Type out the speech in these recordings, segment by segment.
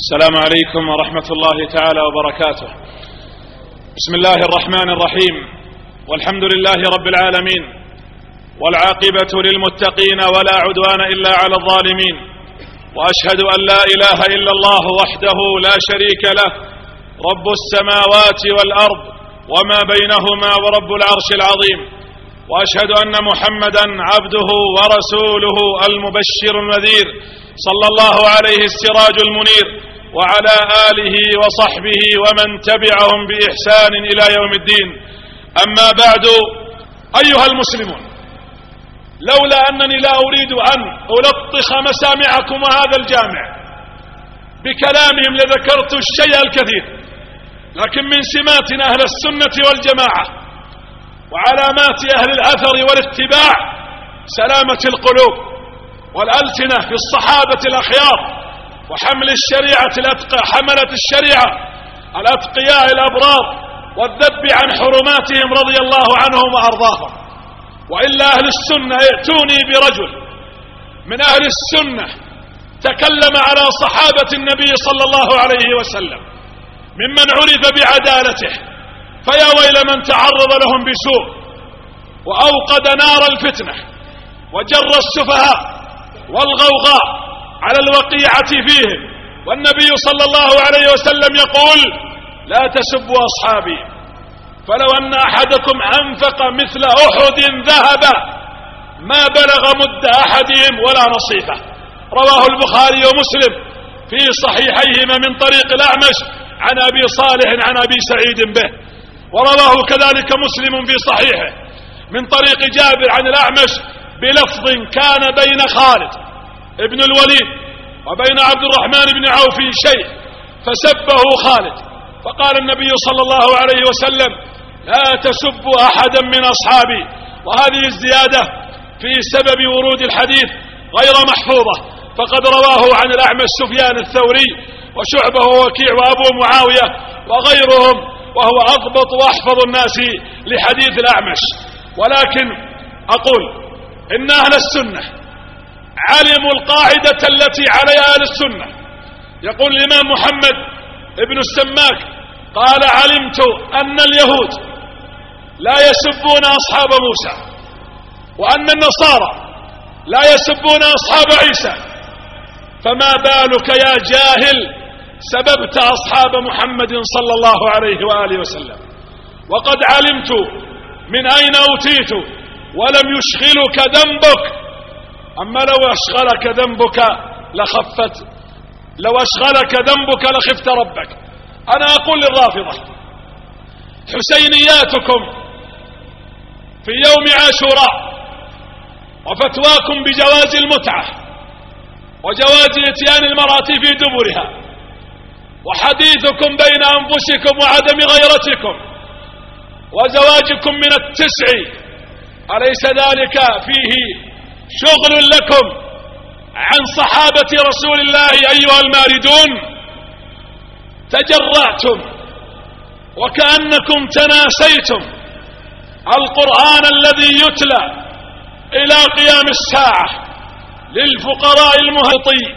السلام عليكم ورحمة الله تعالى وبركاته. بسم الله الرحمن الرحيم، والحمد لله رب العالمين، والعاقبة للمتقين ولا عدوان إلا على الظالمين، وأشهد أن لا إله إلا الله وحده لا شريك له، رب السماوات والأرض وما بينهما ورب العرش العظيم، وأشهد أن محمدا عبده ورسوله المبشر النذير صلى الله عليه السراج المنير، وعلى آله وصحبه ومن تبعهم بإحسان إلى يوم الدين. أما بعد، أيها المسلمون، لولا أنني لا أريد أن ألطخ مسامعكم وهذا الجامع بكلامهم لذكرت الشيء الكثير، لكن من سماتنا أهل السنة والجماعة وعلامات أهل الأثر والاتباع سلامة القلوب والألسنة في الصحابة الأخيار وحمل الشريعة حملة الشريعة الأتقياء الأبرار والذب عن حرماتهم رضي الله عنهم وأرضاهم. وإلا أهل السنة ائتوني برجل من أهل السنة تكلم على صحابة النبي صلى الله عليه وسلم ممن عرف بعدالته، فيا ويل من تعرض لهم بسوء وأوقد نار الفتنة وجر السفهاء والغوغاء على الوقيعة فيهم. والنبي صلى الله عليه وسلم يقول: لا تسبوا أصحابي، فلو أن أحدكم أنفق مثل أحد ذهبا ما بلغ مد أحدهم ولا نصيفه. رواه البخاري ومسلم في صحيحيهما من طريق الأعمش عن أبي صالح عن أبي سعيد به، ورواه كذلك مسلم في صحيحه من طريق جابر عن الأعمش بلفظ: كان بين خالد ابن الوليد وبين عبد الرحمن بن عوف شيء فسبه خالد، فقال النبي صلى الله عليه وسلم: لا تسبوا أحدا من أصحابي. وهذه الزيادة في سبب ورود الحديث غير محفوظة، فقد رواه عن الأعمش سفيان الثوري وشعبة ووكيع وأبو معاوية وغيرهم، وهو أضبط وأحفظ الناس لحديث الأعمش. ولكن أقول إن أهل السنة علموا القاعدة التي عليها أهل السنة. يقول الإمام محمد ابن السماك قال: علمت أن اليهود لا يسبون أصحاب موسى، وأن النصارى لا يسبون أصحاب عيسى، فما بالك يا جاهل سببت أصحاب محمد صلى الله عليه وآله وسلم؟ وقد علمت من أين أوتيت ولم يشغلك ذنبك. أما لو أشغلك ذنبك لخفت ربك. أنا أقول للرافضة: حسينياتكم في يوم عاشوراء وفتواكم بجواز المتعة وجواز اتيان المرأة في دبرها وحديثكم بين أنفسكم وعدم غيرتكم وزواجكم من التسع، أليس ذلك فيه شغل لكم عن صحابة رسول الله أيها الماردون؟ تجرأتم وكأنكم تناسيتم القرآن الذي يتلى إلى قيام الساعة للفقراء المهبطين،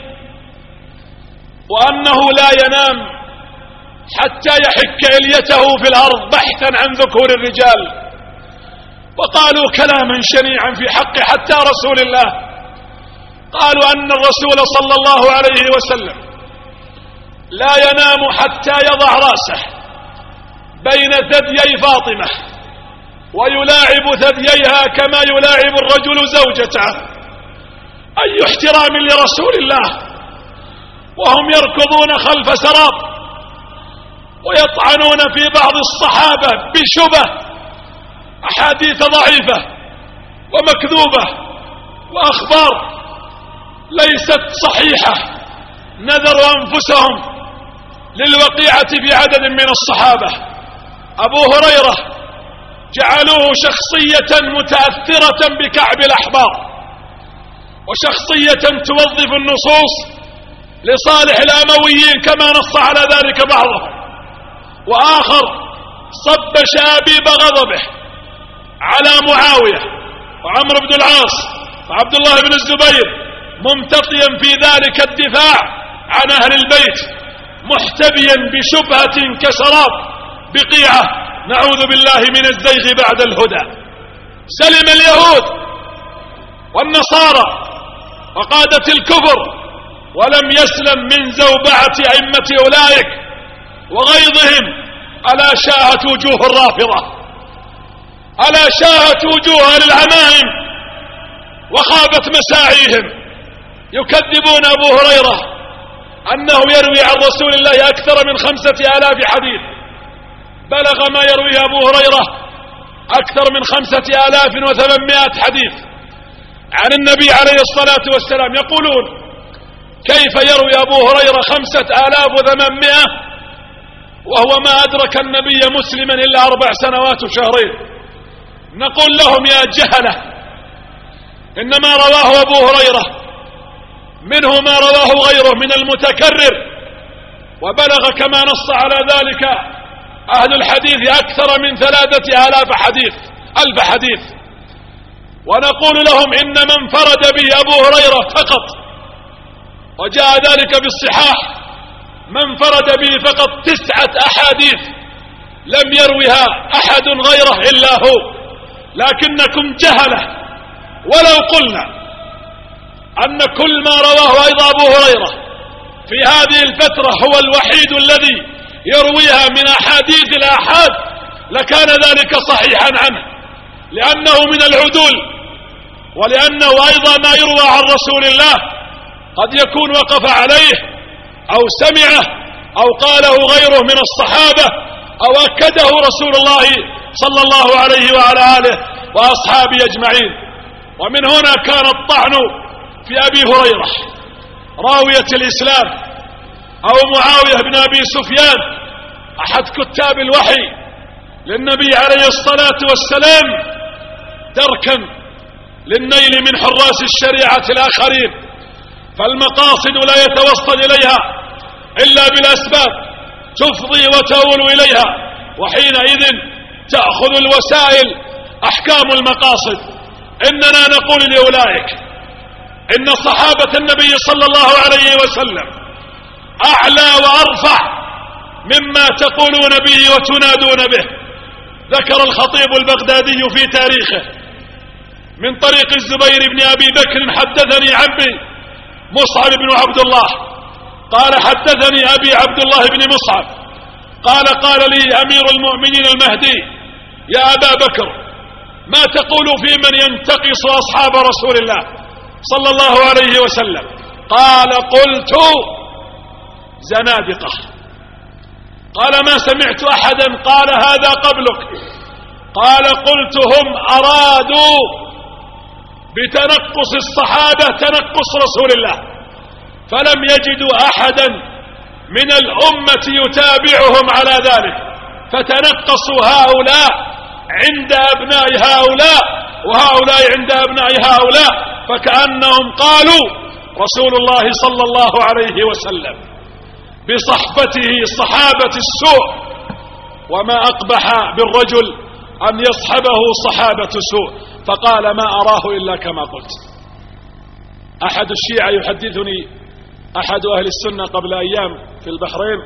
وأنه لا ينام حتى يحك إليته في الأرض بحثا عن ذكور الرجال. وقالوا كلاما شنيعا في حق حتى رسول الله، قالوا أن الرسول صلى الله عليه وسلم لا ينام حتى يضع رأسه بين ثديي فاطمة ويلاعب ثدييها كما يلاعب الرجل زوجته. أي احترام لرسول الله وهم يركضون خلف سراب ويطعنون في بعض الصحابة بشبه أحاديث ضعيفة ومكذوبة وأخبار ليست صحيحة، نذروا أنفسهم للوقيعة في عدد من الصحابة. أبو هريرة جعلوه شخصية متأثرة بكعب الأحبار، وشخصية توظف النصوص لصالح الأمويين كما نص على ذلك بعضهم، وآخر صب شابيب غضبه على معاوية وعمرو بن العاص وعبد الله بن الزبير، ممتطيا في ذلك الدفاع عن أهل البيت محتبيا بشبهة كشراب بقيعة، نعوذ بالله من الزيغ بعد الهدى. سلم اليهود والنصارى وقادة الكفر، ولم يسلم من زوبعة أئمة أولئك وغيظهم. ألا شاهت وجوه الرافضة، ألا شاهت وجوه العمائم وخابت مساعيهم. يكذبون أبو هريرة أنه يروي عن رسول الله أكثر من 5000 حديث. بلغ ما يرويه أبو هريرة أكثر من 5800 حديث عن النبي عليه الصلاة والسلام. يقولون كيف يروي أبو هريرة 5800 وهو ما أدرك النبي مسلما إلا 4 سنوات وشهرين؟ نقول لهم يا جهلة، إنما رواه أبو هريرة منه ما رواه غيره من المتكرر، وبلغ كما نص على ذلك أهل الحديث أكثر من 3000 حديث. ونقول لهم إن من فرد به أبو هريرة فقط، وجاء ذلك بالصحاح، من فرد به فقط 9 أحاديث لم يروها أحد غيره إلا هو. لكنكم جهلة. ولو قلنا أن كل ما رواه أيضا أبو هريرة في هذه الفترة هو الوحيد الذي يرويها من أحاديث الآحاد لكان ذلك صحيحا عنه، لأنه من العدول، ولأنه أيضا ما يروى عن رسول الله قد يكون وقف عليه أو سمعه أو قاله غيره من الصحابة أو أكده رسول الله صلى الله عليه وعلى آله وأصحابه أجمعين. ومن هنا كان الطعن في أبي هريرة راوية الإسلام أو معاوية بن أبي سفيان أحد كتاب الوحي للنبي عليه الصلاة والسلام دركا للنيل من حراس الشريعة الآخرين. فالمقاصد لا يتوصل إليها إلا بالأسباب تفضي وتؤول إليها، وحينئذ تأخذ الوسائل أحكام المقاصد. إننا نقول لأولئك إن صحابة النبي صلى الله عليه وسلم أعلى وأرفع مما تقولون به وتنادون به. ذكر الخطيب البغدادي في تاريخه من طريق الزبير بن أبي بكر حدثني عمي مصعب بن عبد الله قال حدثني أبي عبد الله بن مصعب قال لي أمير المؤمنين المهدي يا أبا بكر ما تقول في من ينتقص أصحاب رسول الله صلى الله عليه وسلم؟ قال قلت زنادقة. قال ما سمعت أحدا قال هذا قبلك. قال قلت هم أرادوا بتنقص الصحابة تنقص رسول الله، فلم يجدوا أحدا من الأمة يتابعهم على ذلك، فتنقصوا هؤلاء عند أبناء هؤلاء وهؤلاء عند أبناء هؤلاء، فكأنهم قالوا رسول الله صلى الله عليه وسلم بصحبته صحابة السوء، وما أقبح بالرجل أن يصحبه صحابة سوء. فقال ما أراه إلا كما قلت. أحد الشيعة يحدثني أحد أهل السنة قبل أيام في البحرين،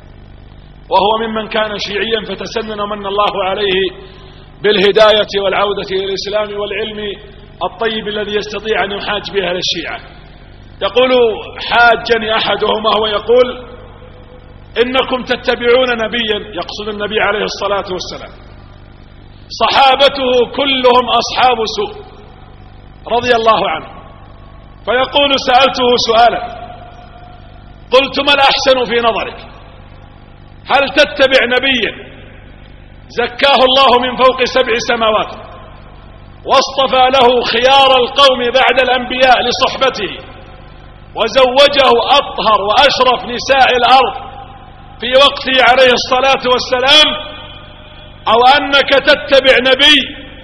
وهو ممن كان شيعيا فتسنن من الله عليه بالهداية والعودة إلى الإسلام والعلم الطيب الذي يستطيع أن يحاج به أهل الشيعة. يقول حاجني أحدهم وهو يقول إنكم تتبعون نبيا، يقصد النبي عليه الصلاة والسلام، صحابته كلهم أصحاب سوء رضي الله عنه. فيقول سألته سؤالا قلت ما الأحسن في نظرك؟ هل تتبع نبيا زكاه الله من فوق 7 سماوات واصطفى له خيار القوم بعد الأنبياء لصحبته وزوجه أطهر وأشرف نساء الأرض في وقته عليه الصلاة والسلام، أو أنك تتبع نبي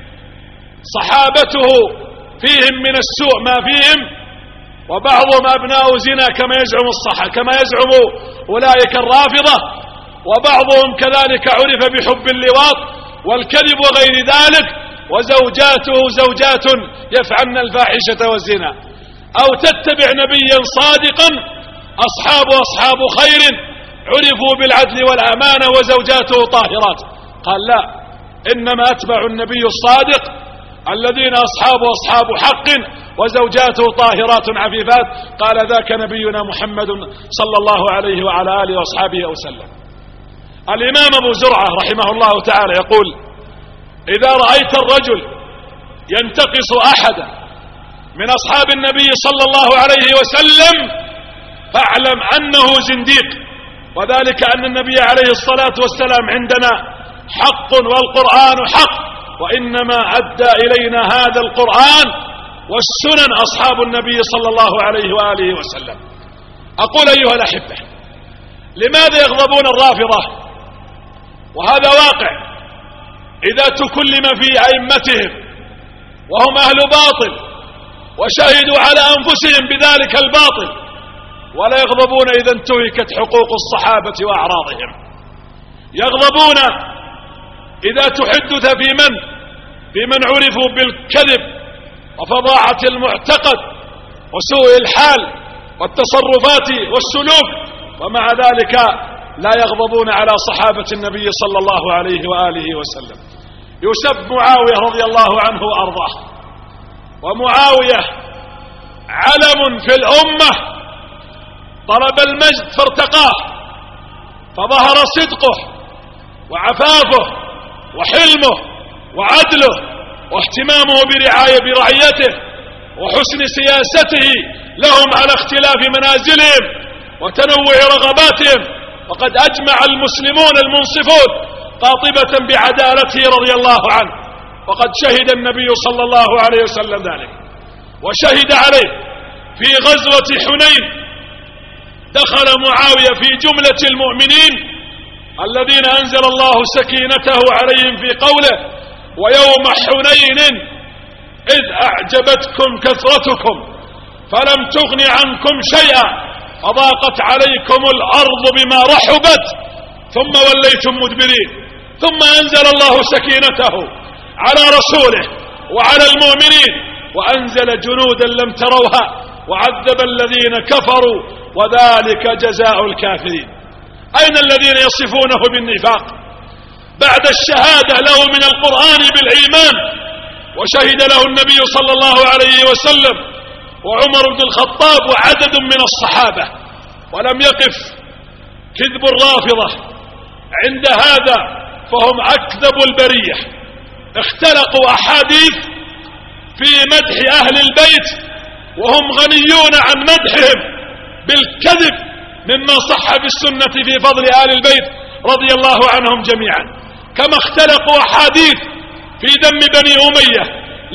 صحابته فيهم من السوء ما فيهم وبعضهم أبناء زنا كما يزعم أولئك الرافضة، وبعضهم كذلك عرف بحب اللواط والكذب وغير ذلك، وزوجاته زوجات يفعلن الفاحشة والزنا؟ أو تتبع نبيا صادقا أصحاب خير عرفوا بالعدل والأمانة وزوجاته طاهرات. قال لا، إنما أتبع النبي الصادق الذين أصحاب حق وزوجاته طاهرات عفيفات. قال ذاك نبينا محمد صلى الله عليه وعلى آله وأصحابه وسلم. الإمام أبو زرعة رحمه الله تعالى يقول: إذا رأيت الرجل ينتقص أحدا من أصحاب النبي صلى الله عليه وسلم فاعلم أنه زنديق، وذلك أن النبي عليه الصلاة والسلام عندنا حق والقرآن حق، وإنما أدى إلينا هذا القرآن والسنن أصحاب النبي صلى الله عليه وآله وسلم. أقول أيها الأحبة، لماذا يغضبون الرافضة؟ وهذا واقع إذا تكلم في أئمتهم وهم أهل باطل وشهدوا على أنفسهم بذلك الباطل، ولا يغضبون إذا انتهكت حقوق الصحابة وأعراضهم. يغضبون إذا تحدث في من عرفوا بالكذب وفظاعة المعتقد وسوء الحال والتصرفات والسلوك، ومع ذلك لا يغضبون على صحابة النبي صلى الله عليه وآله وسلم. يسب معاوية رضي الله عنه وأرضاه، ومعاوية علم في الأمة، طلب المجد فارتقاه، فظهر صدقه وعفافه وحلمه وعدله واهتمامه برعيته وحسن سياسته لهم على اختلاف منازلهم وتنوع رغباتهم. وقد أجمع المسلمون المنصفون قاطبة بعدالته رضي الله عنه، وقد شهد النبي صلى الله عليه وسلم ذلك، وشهد عليه في غزوة حنين. دخل معاوية في جملة المؤمنين الذين أنزل الله سكينته عليهم في قوله: ويوم حنين إذ أعجبتكم كثرتكم فلم تغن عنكم شيئا فضاقت عليكم الأرض بما رحبت ثم وليتم مدبرين. ثم أنزل الله سكينته على رسوله وعلى المؤمنين وأنزل جنودا لم تروها وعذب الذين كفروا وذلك جزاء الكافرين. أين الذين يصفونه بالنفاق بعد الشهادة له من القرآن بالإيمان، وشهد له النبي صلى الله عليه وسلم وعمر بن الخطاب وعدد من الصحابة، ولم يقف كذب الرافضة عند هذا فهم أكذب البرية. اختلقوا أحاديث في مدح أهل البيت وهم غنيون عن مدحهم بالكذب مما صح بالسنة في فضل آل البيت رضي الله عنهم جميعا. كما اختلقوا أحاديث في ذم بني أمية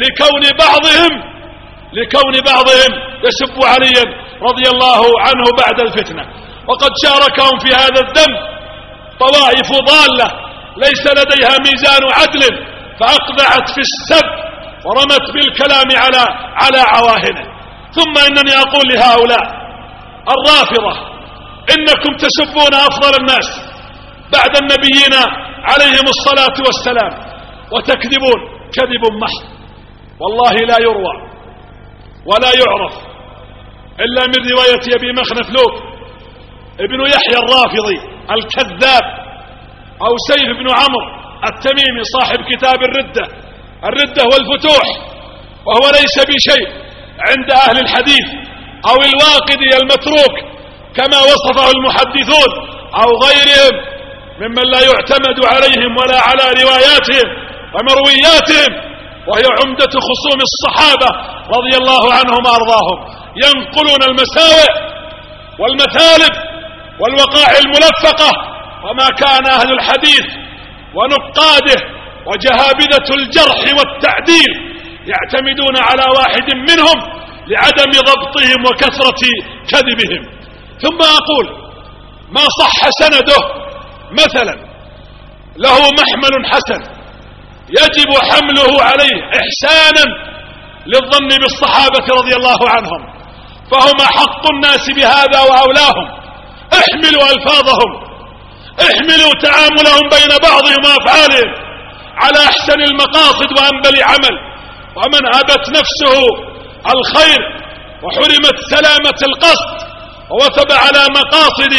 لكون بعضهم يسب عليا رضي الله عنه بعد الفتنة، وقد شاركهم في هذا الذم طوائف ضالة ليس لديها ميزان عدل فأقذعت في السب ورمت بالكلام على عواهنه. ثم إنني أقول لهؤلاء الرافضة: إنكم تسبون أفضل الناس بعد النبيين عليهم الصلاة والسلام وتكذبون كذب محض، والله لا يروى ولا يعرف إلا من رواية أبي مخنف لوط ابن يحيى الرافضي الكذاب، أو سيف بن عمرو التميمي صاحب كتاب الردة والفتوح، وهو ليس بشيء عند أهل الحديث، أو الواقدي المتروك كما وصفه المحدثون أو غيرهم ممن لا يعتمد عليهم ولا على رواياتهم ومروياتهم، وهي عمدة خصوم الصحابة رضي الله عنهم وأرضاهم، ينقلون المساوئ والمثالب والوقائع الملفقة. وما كان أهل الحديث ونقاده وجهابذة الجرح والتعديل يعتمدون على واحد منهم لعدم ضبطهم وكثرة كذبهم. ثم أقول: ما صح سنده مثلا له محمل حسن يجب حمله عليه إحسانا للظن بالصحابة رضي الله عنهم، فهم حق الناس بهذا وأولاهم. احملوا ألفاظهم، احملوا تعاملهم بين بعضهم وأفعالهم على أحسن المقاصد وأنبل عمل. ومن أبت نفسه الخير وحرمت سلامة القصد ووثب على مقاصد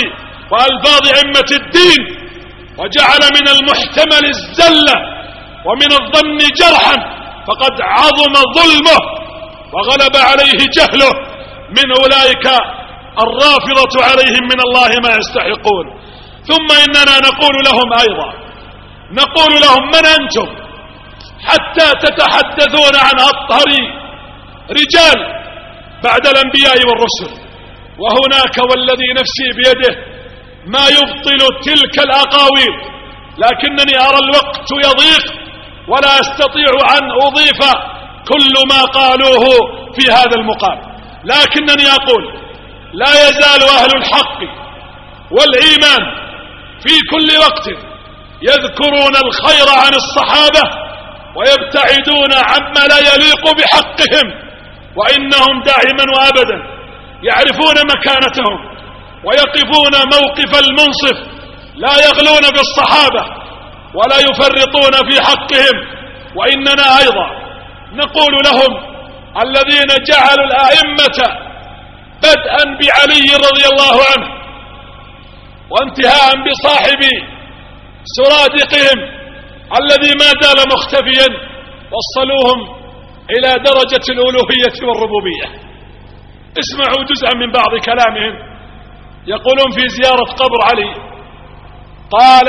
وألفاظ أئمة الدين، وجعل من المحتمل الزلة ومن الظن جرحا، فقد عظم ظلمه وغلب عليه جهله من أولئك الرافضة عليهم من الله ما يستحقون. ثم إننا نقول لهم أيضا، نقول لهم: من أنتم حتى تتحدثون عن أطهر رجال بعد الأنبياء والرسل؟ وهناك والذي نفسي بيده ما يبطل تلك الأقاويل، لكنني أرى الوقت يضيق ولا أستطيع أن أضيف كل ما قالوه في هذا المقام، لكنني أقول: لا يزال أهل الحق والإيمان في كل وقت يذكرون الخير عن الصحابة ويبتعدون عما لا يليق بحقهم، وإنهم دائما وأبدا يعرفون مكانتهم ويقفون موقف المنصف، لا يغلون بالصحابة ولا يفرطون في حقهم. وإننا أيضا نقول لهم: الذين جعلوا الأئمة بدءا بعلي رضي الله عنه وانتهاء بصاحب سرادقهم الذي ما زال مختفيا، وصلوهم إلى درجة الألوهية والربوبية. اسمعوا جزءا من بعض كلامهم. يقولون في زيارة قبر علي: قال: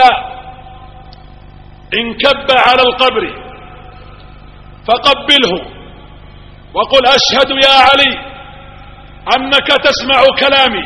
إن كب على القبر فقبله وقل: أشهد يا علي أنك تسمع كلامي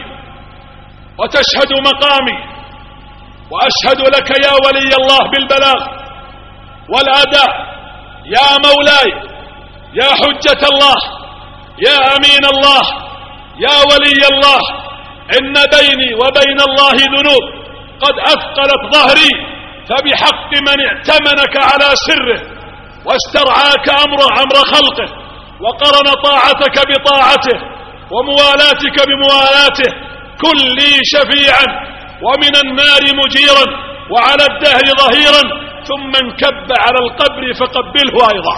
وتشهد مقامي، وأشهد لك يا ولي الله بالبلاغ والأداء، يا مولاي، يا حجة الله، يا أمين الله، يا ولي الله، إن بيني وبين الله ذنوب قد أثقلت ظهري، فبحق من ائتمنك على سره واسترعاك أمر خلقه، وقرن طاعتك بطاعته وموالاتك بموالاته، كن لي شفيعا ومن النار مجيرا وعلى الدهر ظهيرا، ثم انكب على القبر فقبله أيضا.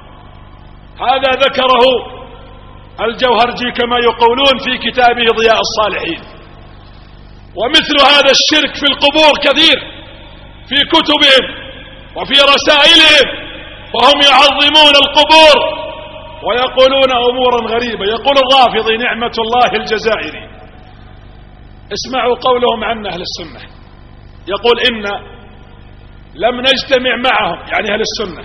هذا ذكره الجوهرجي كما يقولون في كتابه ضياء الصالحين. ومثل هذا الشرك في القبور كثير في كتبهم وفي رسائلهم، وهم يعظمون القبور ويقولون أمورا غريبة. يقول الرافضي نعمة الله الجزائري، اسمعوا قولهم عن أهل السنة، يقول: إن لم نجتمع معهم، يعني أهل السنة،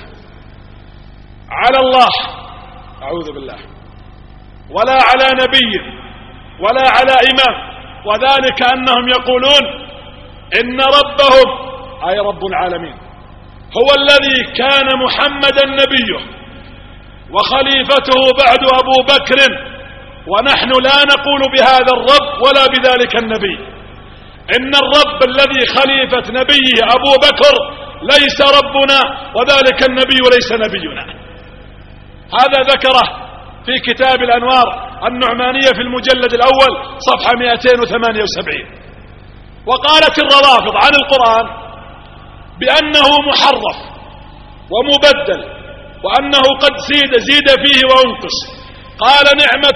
على الله، أعوذ بالله، ولا على نبي ولا على إمام، وذلك أنهم يقولون إن ربهم، أي رب العالمين، هو الذي كان محمدا نبيه وخليفته بعد أبو بكر، ونحن لا نقول بهذا الرب ولا بذلك النبي. إن الرب الذي خليفة نبيه أبو بكر ليس ربنا، وذلك النبي ليس نبينا. هذا ذكره في كتاب الأنوار النعمانية في المجلد الأول صفحة 278. وقالت الروافض عن القرآن بأنه محرف ومبدل، وأنه قد زيد فيه وانقص. قال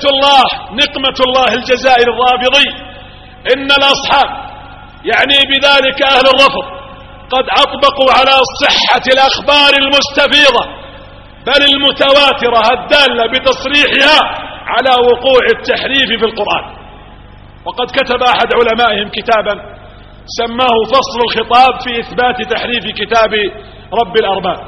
نقمة الله الجزائري الرافضي: إن الأصحاب، يعني بذلك أهل الرفض، قد أطبقوا على صحة الأخبار المستفيضة بل المتواترة الدالة بتصريحها على وقوع التحريف في القرآن. وقد كتب أحد علمائهم كتابا سماه فصل الخطاب في إثبات تحريف كتاب رب الأرباب.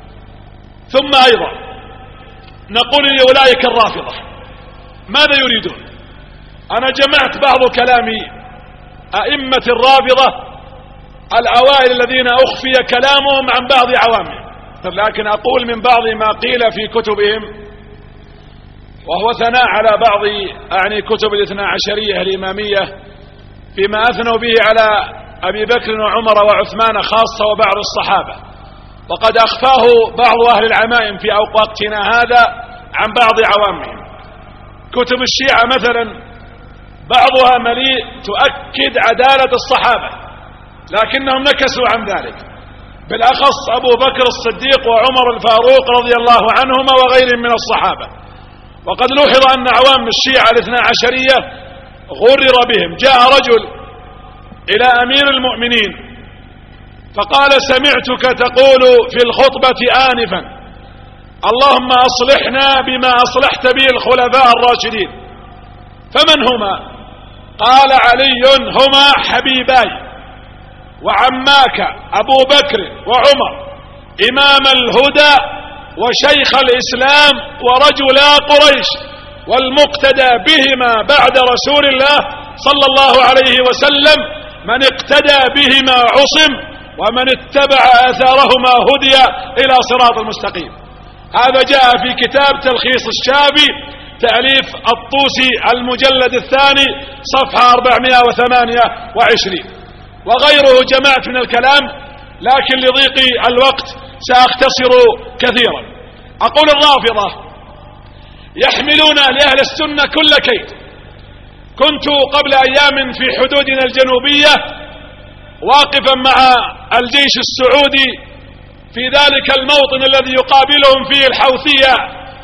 ثم أيضا نقول لأولئك الرافضة ماذا يريدون؟ أنا جمعت بعض كلام أئمة الرافضة الأوائل الذين أخفي كلامهم عن بعض عوامهم، لكن أقول من بعض ما قيل في كتبهم، وهو ثناء على بعض كتب الاثنا عشرية الإمامية فيما أثنوا به على أبي بكر وعمر وعثمان خاصة وبعض الصحابة، وقد أخفاه بعض أهل العمائم في وقتنا هذا عن بعض عوامهم. كتب الشيعة مثلا بعضها مليء تؤكد عدالة الصحابة، لكنهم نكسوا عن ذلك، بالأخص أبو بكر الصديق وعمر الفاروق رضي الله عنهما وغيرهم من الصحابة. وقد لوحظ أن عوام الشيعة الاثنا عشرية غرر بهم. جاء رجل إلى أمير المؤمنين فقال: سمعتك تقول في الخطبة آنفا: اللهم أصلحنا بما أصلحت به الخلفاء الراشدين. فمن هما؟ قال: علي هما حبيباي وعماك أبو بكر وعمر، إمام الهدى وشيخ الإسلام ورجلا قريش، والمقتدى بهما بعد رسول الله صلى الله عليه وسلم، من اقتدى بهما عصم، ومن اتبع آثارهما هدي إلى صراط المستقيم. هذا جاء في كتاب تلخيص الشافي تأليف الطوسي المجلد الثاني صفحة 428، وغيره جمعت من الكلام، لكن لضيق الوقت سأختصر كثيرا. أقول: الرافضة يحملون لأهل السنة كل كيد. كنت قبل أيام في حدودنا الجنوبية واقفا مع الجيش السعودي في ذلك الموطن الذي يقابلهم فيه الحوثية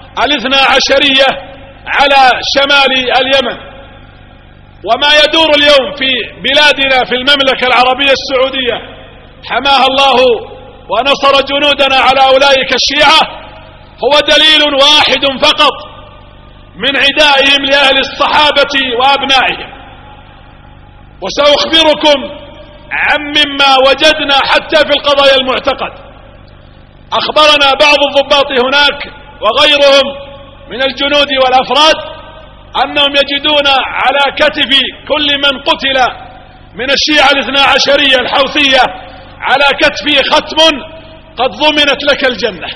12 على شمال اليمن. وما يدور اليوم في بلادنا في المملكة العربية السعودية حماها الله ونصر جنودنا على أولئك الشيعة هو دليل واحد فقط من عدائهم لأهل الصحابة وأبنائهم. وسأخبركم عن مما وجدنا حتى في القضايا المعتقد. أخبرنا بعض الضباط هناك وغيرهم من الجنود والأفراد أنهم يجدون على كتف كل من قتل من الشيعة 12 الحوثية على كتفه ختم قد ضمنت لك الجنة،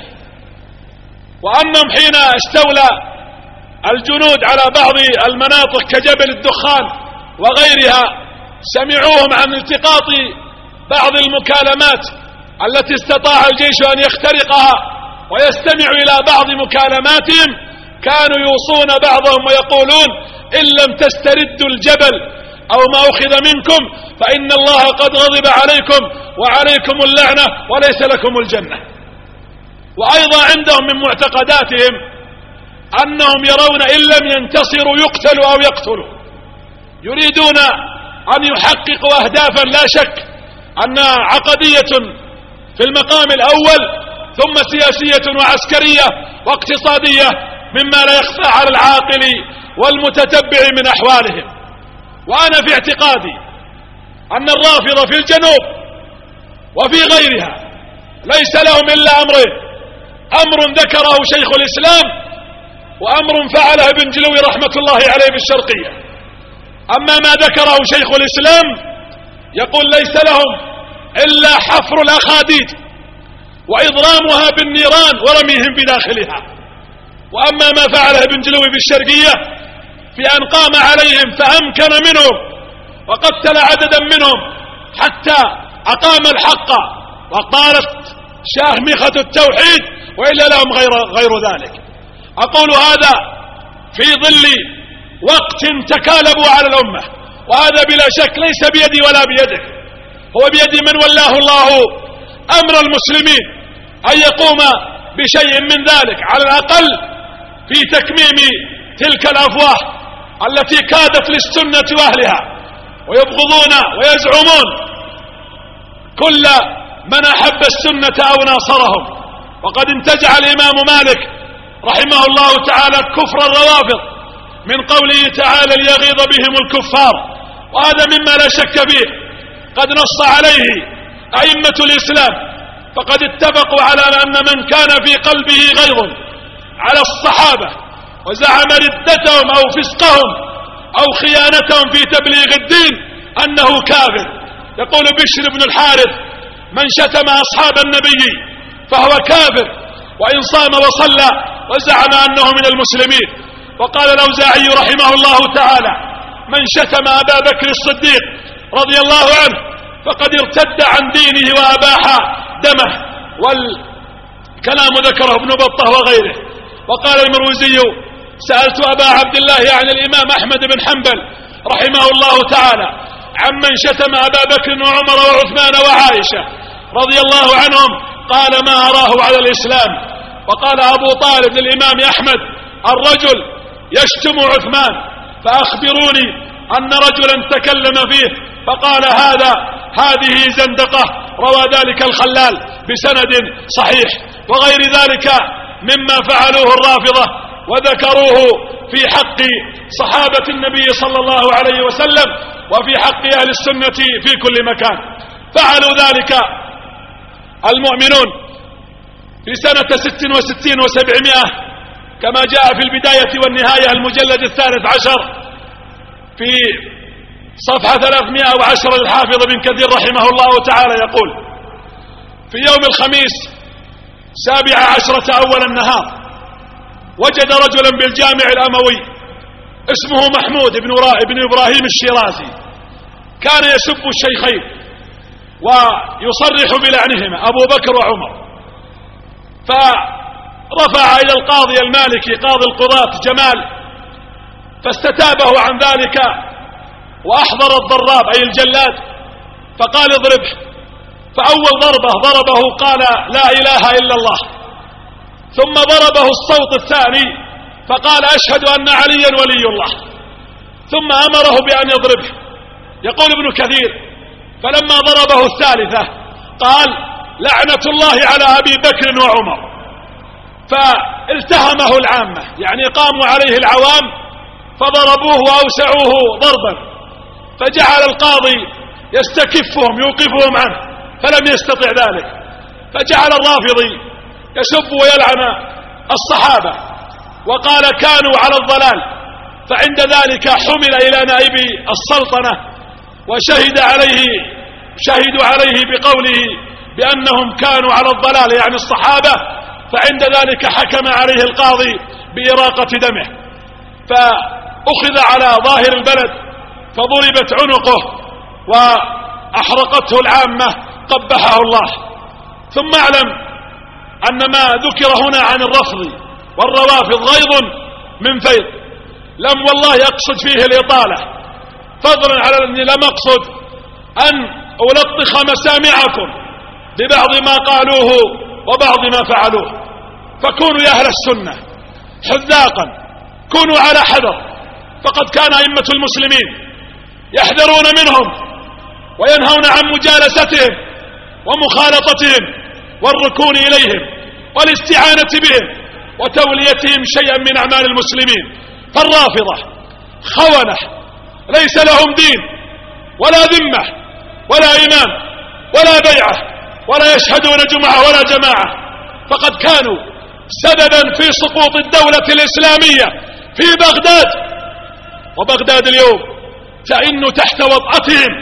وأنهم حين استولى الجنود على بعض المناطق كجبل الدخان وغيرها سمعوهم عن التقاط بعض المكالمات التي استطاع الجيش أن يخترقها ويستمع إلى بعض مكالماتهم. كانوا يوصون بعضهم ويقولون: إن لم تستردوا الجبل أو ما أخذ منكم فإن الله قد غضب عليكم وعليكم اللعنة وليس لكم الجنة. وأيضا عندهم من معتقداتهم أنهم يرون إن لم ينتصروا يقتلوا أو يقتلوا. يريدون أن يحققوا أهدافا لا شك أنها عقدية في المقام الأول، ثم سياسية وعسكرية واقتصادية مما لا يخفى على العاقل والمتتبع من أحوالهم. وأنا في اعتقادي أن الرافضة في الجنوب وفي غيرها ليس لهم إلا أمرين: أمر ذكره شيخ الإسلام، وأمر فعله ابن جلوي رحمة الله عليه بالشرقية. أما ما ذكره شيخ الإسلام يقول ليس لهم إلا حفر الأخاديد وإضرامها بالنيران ورميهم بداخلها. وأما ما فعله ابن جلوي بالشرقية في أن قام عليهم فأمكن منهم وقتل عددا منهم حتى أقام الحق وقالت شاهمخة التوحيد، وإلا لهم غير ذلك. أقول هذا في ظل وقت تكالبوا على الأمة، وهذا بلا شك ليس بيدي ولا بيدك، هو بيد من ولاه الله أمر المسلمين أن يقوم بشيء من ذلك، على الأقل في تكميم تلك الأفواه التي كادت للسنة وأهلها ويبغضون ويزعمون كل من أحب السنة أو ناصرهم. وقد انتزع الإمام مالك رحمه الله تعالى كفر الروافض من قوله تعالى: ليغيظ بهم الكفار، وهذا مما لا شك فيه قد نص عليه أئمة الإسلام، فقد اتفقوا على أن من كان في قلبه غيظ على الصحابة وزعم ردتهم أو فسقهم أو خيانتهم في تبليغ الدين أنه كافر. يقول بشر بن الحارث: من شتم أصحاب النبي فهو كافر وإن صام وصلى وزعم أنه من المسلمين. وقال الأوزاعي رحمه الله تعالى: من شتم أبا بكر الصديق رضي الله عنه فقد ارتد عن دينه وأباح دمه. والكلام ذكره ابن بطة وغيره. وقال المروزي: سألت أبا عبد الله يعني الإمام أحمد بن حنبل رحمه الله تعالى عمن شتم أبا بكر وعمر وعثمان وعائشة رضي الله عنهم، قال: ما أراه على الإسلام. وقال أبو طالب للإمام أحمد: الرجل يشتم عثمان فأخبروني أن رجلا تكلم فيه فقال هذه زندقة، روى ذلك الخلال بسند صحيح، وغير ذلك مما فعلوه الرافضة وذكروه في حق صحابة النبي صلى الله عليه وسلم وفي حق أهل السنة في كل مكان. فعلوا ذلك المؤمنون في سنة 66 و700 كما جاء في البداية والنهاية المجلد 13 في صفحة 310 للحافظ ابن كثير رحمه الله تعالى يقول: في يوم الخميس 17 أول النهار وجد رجلا بالجامع الأموي اسمه محمود بن إبراهيم الشيرازي، كان يسب الشيخين ويصرح بلعنهما أبو بكر وعمر، فرفع إلى القاضي المالكي قاضي القضاة جمال فاستتابه عن ذلك وأحضر الضراب أي الجلاد فقال اضربه، فأول ضربه قال لا إله إلا الله، ثم ضربه الصوت الثاني فقال أشهد أن عليا ولي الله، ثم أمره بأن يضربه. يقول ابن كثير: فلما ضربه الثالثة قال لعنة الله على أبي بكر وعمر، فالتهمه العامة يعني قاموا عليه العوام فضربوه وأوسعوه ضربا، فجعل القاضي يستكفهم يوقفهم عنه فلم يستطع ذلك، فجعل الرافضي يسب ويلعن الصحابة وقال كانوا على الضلال، فعند ذلك حمل إلى نائب السلطنة شهدوا عليه بقوله بأنهم كانوا على الضلال يعني الصحابة، فعند ذلك حكم عليه القاضي بإراقة دمه، فأخذ على ظاهر البلد فضربت عنقه وأحرقته العامة قبحه الله. ثم اعلم أن ما ذكر هنا عن الرفض والروافض غيظ من فيض، لم والله يقصد فيه الإطالة، فضلا على أني لم أقصد أن ألطخ مسامعكم ببعض ما قالوه وبعض ما فعلوه، فكونوا يا أهل السنة حذاقا، كونوا على حذر، فقد كان أئمة المسلمين يحذرون منهم وينهون عن مجالستهم ومخالطتهم والركون إليهم والاستعانة بهم وتوليتهم شيئا من أعمال المسلمين. فالرافضة خونة ليس لهم دين ولا ذمة ولا إمام ولا بيعة ولا يشهدون جمعة ولا جماعة، فقد كانوا سببا في سقوط الدولة الإسلامية في بغداد، وبغداد اليوم تئن تحت وطأتهم،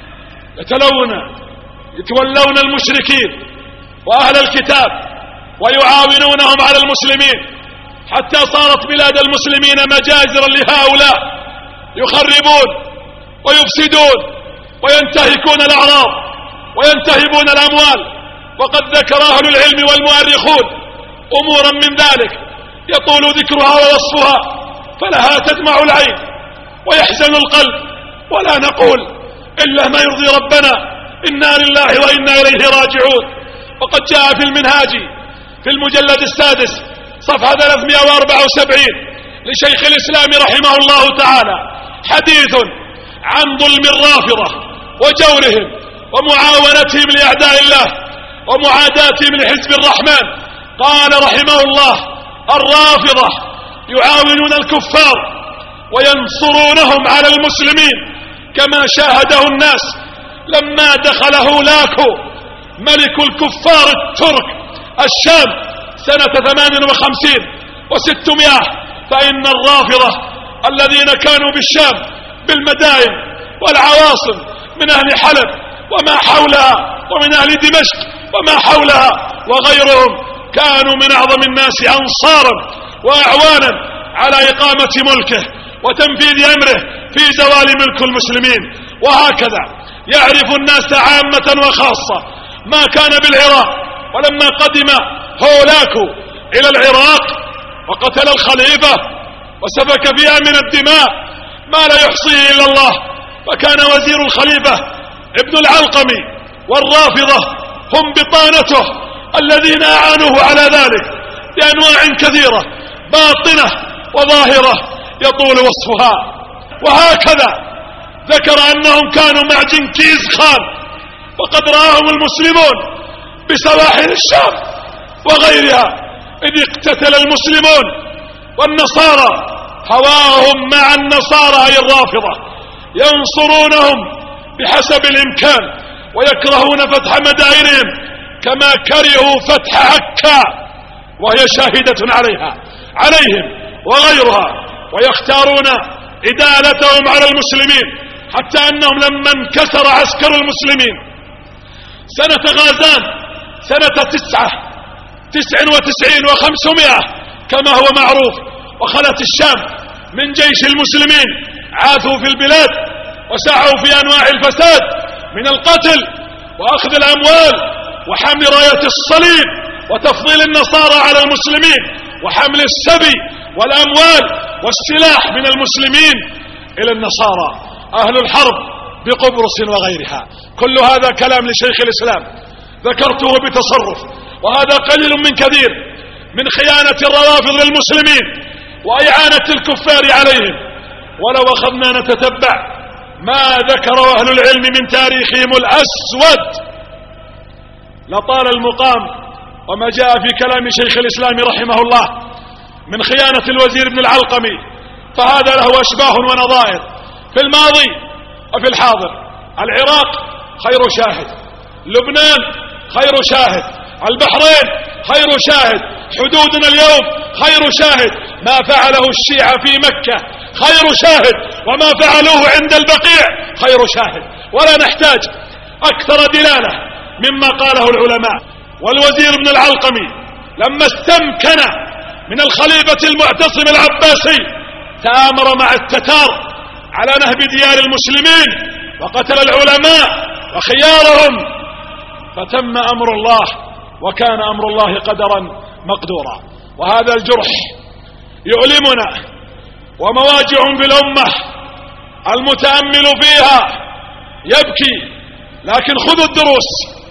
يتولون المشركين وأهل الكتاب ويعاونونهم على المسلمين، حتى صارت بلاد المسلمين مجازرا لهؤلاء يخربون ويفسدون وينتهكون الأعراض وينتهبون الأموال. وقد ذكر أهل العلم والمؤرخون أمورا من ذلك يطول ذكرها ووصفها، فلها تدمع العين ويحزن القلب، ولا نقول إلا ما يرضي ربنا، إنا لله وإنا إليه راجعون. وقد جاء في المنهاج في المجلد 6 صفحة 374 لشيخ الإسلام رحمه الله تعالى حديث عن ظلم الرافضة وجورهم ومعاونتهم لأعداء الله ومعاداتهم لحزب الرحمن. قال رحمه الله: الرافضة يعاونون الكفار وينصرونهم على المسلمين كما شاهده الناس لما دخل هولاكو ملك الكفار الترك الشام سنة 58 و600، فإن الرافضة الذين كانوا بالشام بالمدائن والعواصم من أهل حلب وما حولها ومن أهل دمشق وما حولها وغيرهم كانوا من أعظم الناس أنصارا وأعوانا على إقامة ملكه وتنفيذ أمره في زوال ملك المسلمين. وهكذا يعرف الناس عامة وخاصة ما كان بالعراق، ولما قدم هولاكو إلى العراق وقتل الخليفة وسفك فيها من الدماء ما لا يحصيه إلا الله، وكان وزير الخليفة ابن العلقمي والرافضة هم بطانته الذين أعانوه على ذلك بأنواع كثيرة باطنة وظاهرة يطول وصفها. وهكذا ذكر أنهم كانوا مع جنكيز خان، وقد رآهم المسلمون بسواحل الشام وغيرها إذ اقتتل المسلمون والنصارى، هواهم مع النصارى أي الرافضة، ينصرونهم بحسب الإمكان ويكرهون فتح مدائنهم كما كرهوا فتح عكا وهي شاهدة عليهم وغيرها، ويختارون إدالتهم على المسلمين، حتى أنهم لما انكسر عسكر المسلمين سنة غازان سنة 99 و500 كما هو معروف، وخلت الشام من جيش المسلمين، عاثوا في البلاد وسعوا في أنواع الفساد من القتل وأخذ الأموال وحمل راية الصليب وتفضيل النصارى على المسلمين وحمل السبي والأموال والسلاح من المسلمين إلى النصارى، أهل الحرب بقبرص وغيرها. كل هذا كلام لشيخ الإسلام ذكرته بتصرف، وهذا قليل من كثير من خيانة الروافض للمسلمين وإعانة الكفار عليهم. ولو أخذنا نتتبع ما ذكر أهل العلم من تاريخهم الأسود لطال المقام، وما جاء في كلام شيخ الإسلام رحمه الله من خيانة الوزير ابن العلقمي فهذا له أشباه ونظائر في الماضي وفي الحاضر. العراق خير شاهد، لبنان خير شاهد، البحرين خير شاهد، حدودنا اليوم خير شاهد، ما فعله الشيعة في مكة خير شاهد، وما فعلوه عند البقيع خير شاهد، ولا نحتاج أكثر دلالة مما قاله العلماء. والوزير ابن العلقمي لما استمكن من الخليفة المعتصم العباسي تآمر مع التتار على نهب ديار المسلمين وقتل العلماء وخيارهم، فتم أمر الله وكان أمر الله قدرا مقدورا. وهذا الجرح يؤلمنا ومواجع بالأمة، المتأمل فيها يبكي، لكن خذوا الدروس.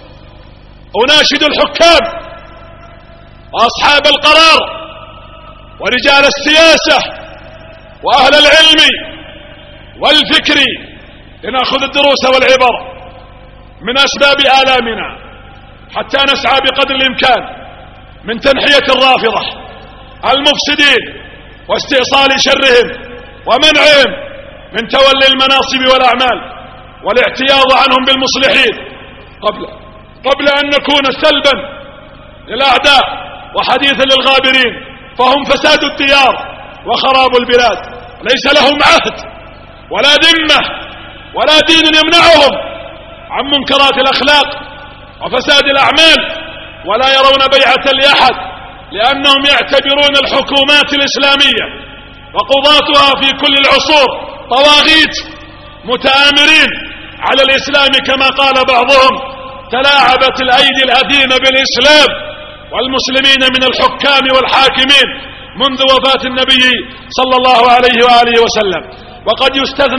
أناشد الحكام وأصحاب القرار ورجال السياسة وأهل العلم والفكر لنأخذ الدروس والعبر من أسباب آلامنا حتى نسعى بقدر الإمكان من تنحية الرافضة المفسدين واستئصال شرهم ومنعهم من تولي المناصب والأعمال والاعتياض عنهم بالمصلحين قبل أن نكون سلبا للأعداء وحديثا للغابرين، فهم فساد الديار وخراب البلاد، ليس لهم عهد ولا ذمة ولا دين يمنعهم عن منكرات الأخلاق وفساد الأعمال، ولا يرون بيعة لأحد، لأنهم يعتبرون الحكومات الإسلامية وقضاتها في كل العصور طواغيت متآمرين على الإسلام، كما قال بعضهم: تلاعبت الأيدي الأثيمة بالإسلام والمسلمين من الحكام والحاكمين منذ وفاة النبي صلى الله عليه وآله وسلم. وقد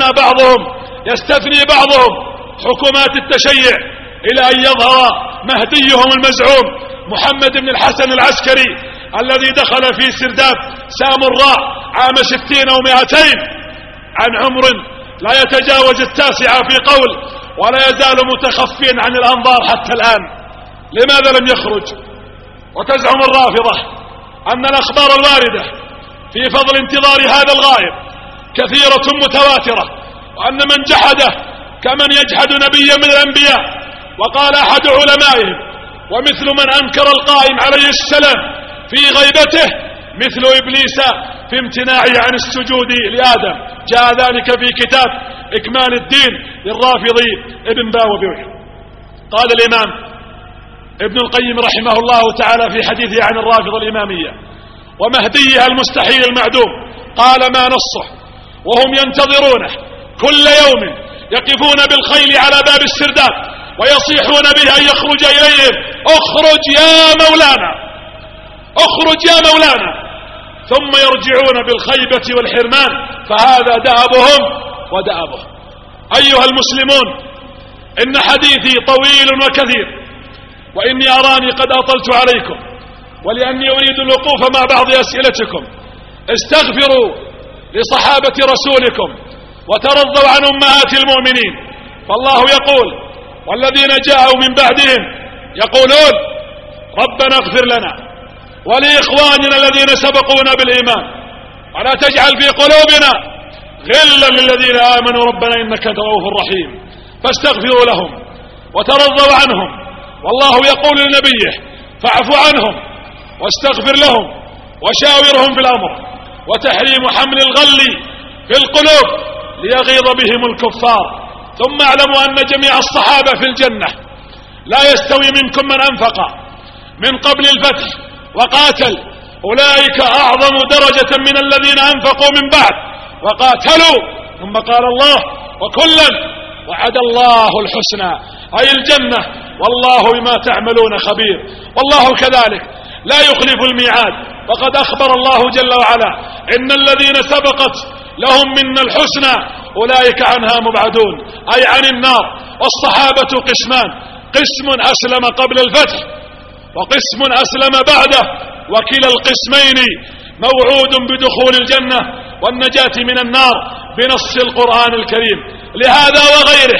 يستثني بعضهم حكومات التشيع إلى أن يظهر مهديهم المزعوم محمد بن الحسن العسكري الذي دخل في سرداب سامراء عام 60 و200 عن عمر لا يتجاوز 9 في قول، ولا يزال متخفيا عن الأنظار حتى الآن. لماذا لم يخرج؟ وتزعم الرافضة أن الأخبار الواردة في فضل انتظار هذا الغائب كثيرة متواترة، وأن من جحده كمن يجحد نبيا من الأنبياء. وقال أحد علمائهم: ومثل من أنكر القائم عليه السلام في غيبته مثل إبليس في امتناعه عن السجود لآدم. جاء ذلك في كتاب إكمال الدين للرافضي ابن باوبيوي. قال الإمام ابن القيم رحمه الله تعالى في حديثه عن الرافضة الإمامية ومهديها المستحيل المعدوم، قال: ما نصه وهم ينتظرونه كل يوم يقفون بالخيل على باب السرداب ويصيحون به أن يخرج إليهم: اخرج يا مولانا، اخرج يا مولانا، ثم يرجعون بالخيبة والحرمان، فهذا دأبهم ودأبه. أيها المسلمون، إن حديثي طويل وكثير، وإني أراني قد أطلت عليكم، ولأني أريد الوقوف مع بعض أسئلتكم. استغفروا لصحابة رسولكم وترضوا عن أمهات المؤمنين. فالله يقول: والذين جاءوا من بعدهم يقولون ربنا اغفر لنا ولإخواننا الذين سبقونا بالإيمان ولا تجعل في قلوبنا غلا للذين آمنوا ربنا إنك رؤوف رحيم. فاستغفروا لهم وترضوا عنهم، والله يقول لنبيه: فاعف عنهم واستغفر لهم وشاورهم في الأمر. وتحريم حمل الغل في القلوب ليغيظ بهم الكفار. ثم اعلموا أن جميع الصحابة في الجنة، لا يستوي منكم من أنفق من قبل الفتح وقاتل، أولئك أعظم درجة من الذين أنفقوا من بعد وقاتلوا. ثم قال الله: وكلا وعد الله الحسنى، أي الجنة، والله بما تعملون خبير. والله كذلك لا يخلف الميعاد، وقد أخبر الله جل وعلا: إن الذين سبقت لهم منا الحسنى أولئك عنها مبعدون، أي عن النار. والصحابة قسمان: قسم أسلم قبل الفتح وقسم أسلم بعده، وكلا القسمين موعود بدخول الجنة والنجاة من النار بنص القرآن الكريم. لهذا وغيره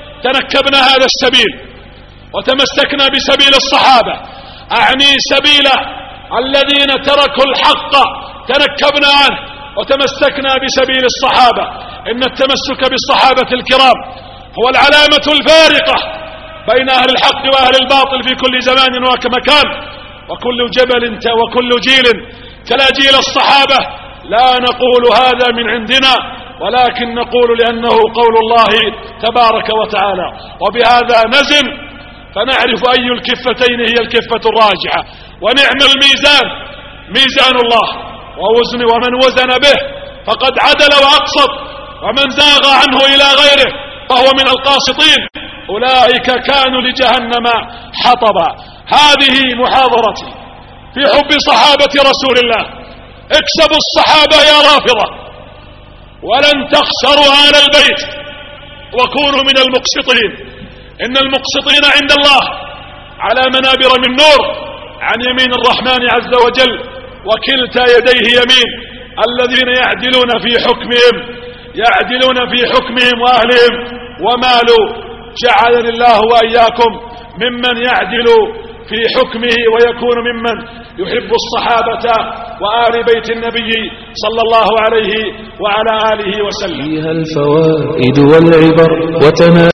تنكبنا هذا السبيل وتمسكنا بسبيل الصحابة، أعني سبيل الذين تركوا الحق تنكبنا عنه وتمسكنا بسبيل الصحابة. إن التمسك بالصحابة الكرام هو العلامة الفارقة بين أهل الحق وأهل الباطل في كل زمان ومكان، وكل جبل وكل جيل تلا جيل الصحابة. لا نقول هذا من عندنا، ولكن نقول لأنه قول الله تبارك وتعالى. وبهذا نزن فنعرف أي الكفتين هي الكفة الراجحة. ونعم الميزان ميزان الله، ومن وزن به فقد عدل وأقسط، ومن زاغ عنه إلى غيره فهو من القاسطين. أولئك كانوا لجهنم حطبا. هذه محاضرتي في حب صحابة رسول الله. اكسبوا الصحابة يا رافضة، ولن تخسروا آل البيت، وكونوا من المقسطين. إن المقسطين عند الله على منابر من نور عن يمين الرحمن عز وجل، وكلتا يديه يمين. الذين يعدلون في حكمهم وأهلهم ومالوا. جعلني الله وإياكم ممن يعدل في حكمه ويكون ممن يحب الصحابة وآل بيت النبي صلى الله عليه وعلى آله وسلم. فيها الفوائد والعبر